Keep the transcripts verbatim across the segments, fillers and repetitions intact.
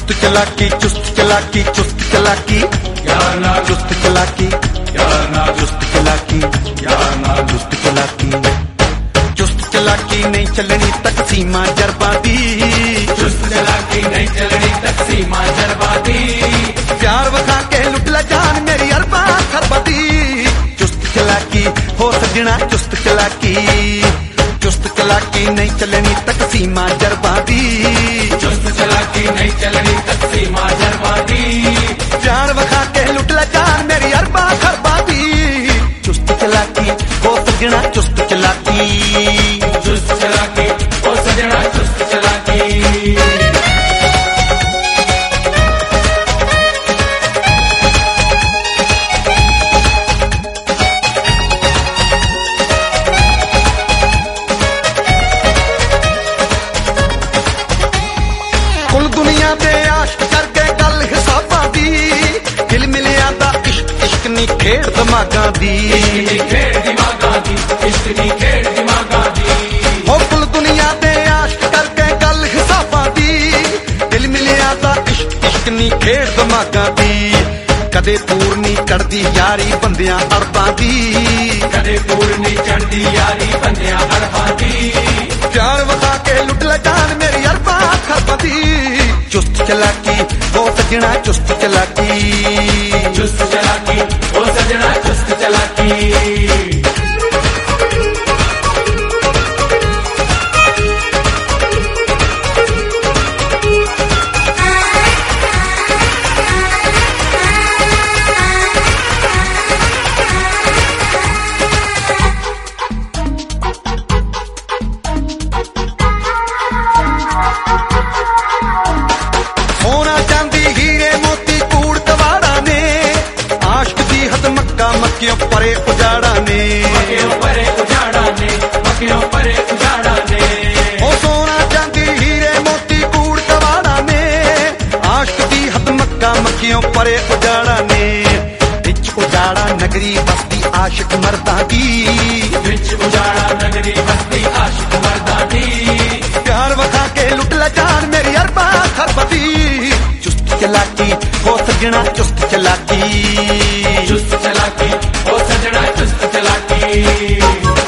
चुस्त चलाकी चुस्त चलाकी चुस्त चलाकी यार ना चुस्त चलाकी यार ना चुस्त चलाकी यार ना चुस्त चलाकी चुस्त चलाकी नहीं चलनी तक सीमा जरबा दी चुस्त चलाकी नहीं चलनी तक सीमा जरबा दी प्यार वखा के लुट ला जान मेरी अरबा खरबा दी चुस्त चलाकी हो सजना चुस्त चलाकी चुस्त चलाकी नहीं चलनी तक सीमा जरबा दी चुस्त चलाकी नहीं चलनी तक सीमा जरबा दी प्यार वखा के लुट ला जान मेरी अरबा खरबा दी चुस्त चलाकी हो सजना चुस्त चलाकी चुस्त चलाकी ओ सजना चुस्त चलाकी कुल दुनिया दे आशिक करके गल हिसाबां दी दिल मिलिया दा इश्क इश्क नी खेड़ दिमागां दी इश्क खेड़ दिमागा दी इश्क दी खेड़ दिमागा दी हो कुल दुनिया दे आशिक करके गल हिसाबां दी दिल मिलिया दा इश्क इश्क नी खेड़ दिमागां दी कदे पूर नी चढ़दी यारी बंदियां अरबां दी कदे पूर्णी चढ़दी यारी बंदियां अरबां दी प्यार वखा के लुट ला जान मेरी अरबा खरबा दी चुस्त चलाकी हो सजना चुस्त चलाकी चुस्त चलाकी ओ सजना चुस्त चलाकी सोना चांदी हीरे मोती कूड़ कवाड़ा ने आशिक दी हद मक्का मक्कियों परे उजाड़ा ने मक्कियों परे उजाड़ा ने मक्कियों परे उजाड़ा ने ओ सोना चांदी हीरे मोती कूड़ कवाड़ा ने आशिक दी हद मक्का मक्कियों परे उजाड़ा ने बिच उजाड़ा नगरी बसती आशिक मर्दा दी बिच उजाड़ा नगरी बस्ती आशिक मर्दा दी प्यार वखा के लुट ला जान मेरी अरबा खरबती चुस्त चलाकी हो सजना चुस्त चलाकी चुस्त चलाकी ओ सजना चुस्त चलाकी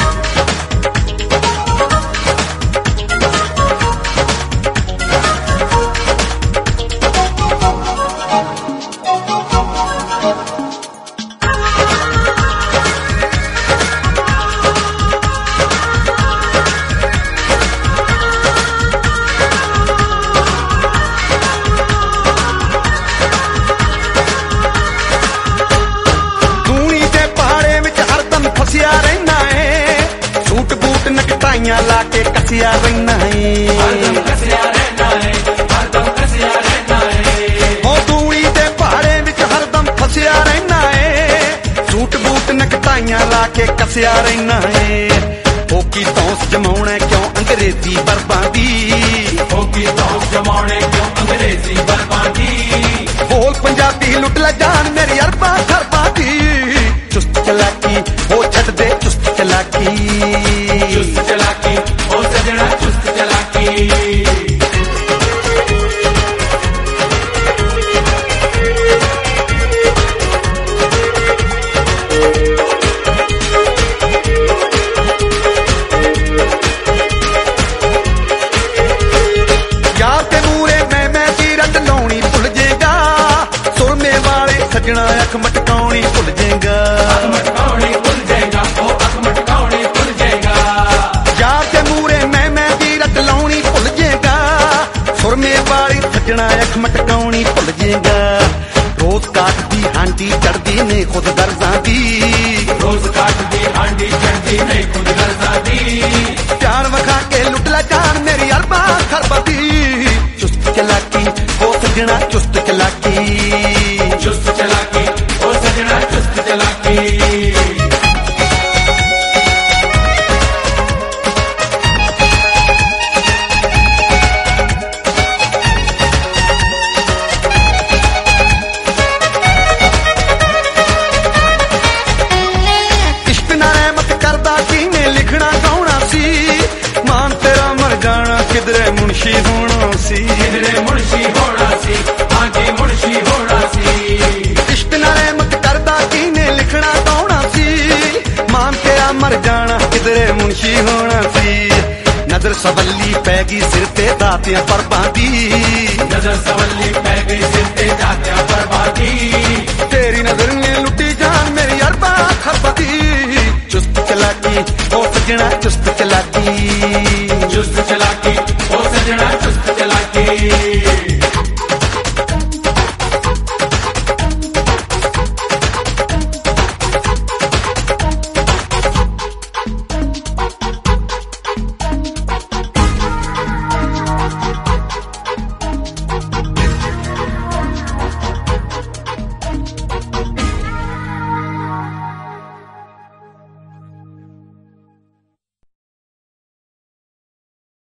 दूनी दे पहाड़े विच हरदम फसिया रहना है सूट बूट नकटाइयां ला के कसिया रहना हरदम है कसिया रहना है हरदम कसिया रहना है ओ दूनी दे पहाड़े विच हरदम फसिया रहना है सूट बूट नकटाइयां ला के कसिया रहना है ओ की तौस जमाउणा क्यों अंग्रेजी बर्बादी होगी तो जमाने क्यों अंग्रेजी बर्बादी बोल पंजाबी लुट ला जान मेरी अरबा खरबादी चुस्त चलाकी हो छड़ दे चुस्त चलाकी चुस्त चलाकी ओ सजना चुस्त चलाकी यार ते मूरे मैं मैं की रट लाउणी भुल जेगा सुरमे वाले सजना अख मटकाउणी भुल जेगा अख मटकाउणी भूल जाएगा ओ अख मटकाउणी भूल जाएगा यार ते मूरे मैं मैं की रट लाउणी भुल जेगा सुरमे वाली सजना अख मटकाउणी भुल जेगा रोज काट दी हांडी चढ़दी ने खुद दर्जा दी रोज काट दी हांडी चढ़दी नहीं खुद गर्दा दी प्यार वखा के लुट ला जान मेरी अरबा खरबती चुस्त चलाकी हो सजना चुस्त चलाकी चुस्त चलाकी ओ सजना चुस्त चलाकी इश्क ना रहमत करदा किने लिखना गाउणा सी मान तेरा मर जाना किधरे मुंशी होना सी किधरे मुंशी होना सी ਖੁਸ਼ੀ ਹੋਣਾ ਸੀ। ਨਜ਼ਰ ਸਵੱਲੀ ਪੈ ਗਈ ਸਿਰ ਤੇ ਦਾਤਿਆਂ ਪਰਬਾਂ ਦੀ, ਨਜ਼ਰ ਸਵੱਲੀ ਪੈ ਗਈ ਸਿਰ ਤੇ ਦਾਤਿਆਂ ਪਰਬਾਂ ਦੀ। ਤੇਰੀ ਨਜ਼ਰ ਨੇ ਲੁੱਟੀ ਜਾਨ ਮੇਰੀ ਅਰਬਾਂ ਖਰਬਾਂ ਦੀ। ਚੁਸਤ ਚਲਾਕੀ ਉਹ ਸਜਣਾ ਚੁਸਤ ਚਲਾਕੀ, ਚੁਸਤ ਚਲਾਕੀ ਉਹ ਸਜਣਾ ਚੁਸਤ ਚਲਾਕੀ।